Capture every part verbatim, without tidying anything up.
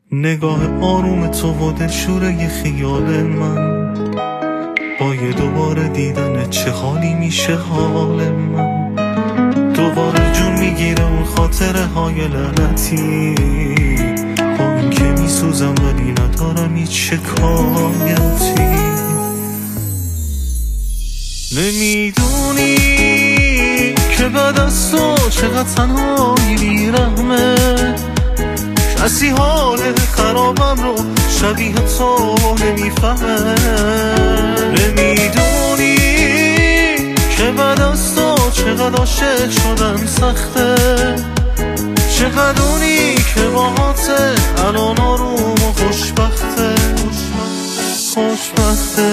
نگاه آروم تو و دلشوره خیال من، با یه دوباره دیدن چه حالی میشه حال من. دوباره جون میگیره اون خاطره های لعنتی، با این که میسوزم ولی ندارم هیچ شکایتی. نمیدونی که بعد از تو چقدر تنهایی بیرحمه، کسی حال خرابم رو شبیه تو نمیفهمه. نمیدونی که بعد از تو چقدر عاشق شدن سخته، چقدر اونی که باهاته الان آروم و خوشبخته خوشبخته.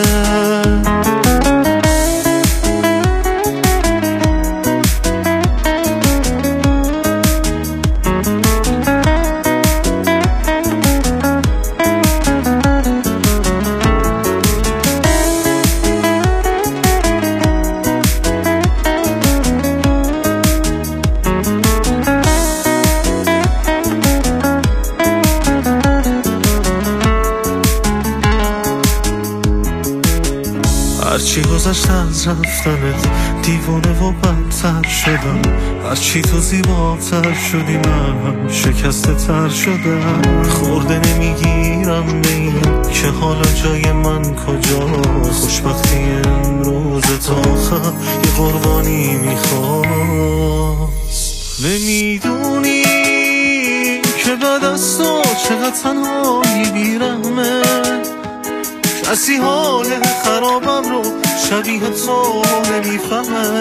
هرچی گذشته از رفتنت دیوانه و بدتر شدم، هرچی تو زیباتر شدی من شکسته تر شدم. خورده نمیگیرم به این که حالا جای من کجاست، خوشبختی امروز تا آخر یه قربانی میخواست. نمیدونی که بعد از تو چقدر تنهایی بیرحمه، کسی حال خرابم رو شبیه تو نمیفهمه.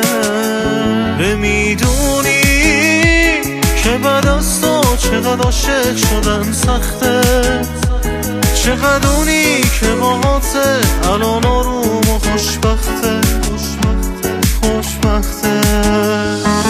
نمیدونی که بعد از تو چقدر عاشق شدن سخته، چقدر اونی که باهاته الان آروم و خوشبخته خوشبخته خوشبخته.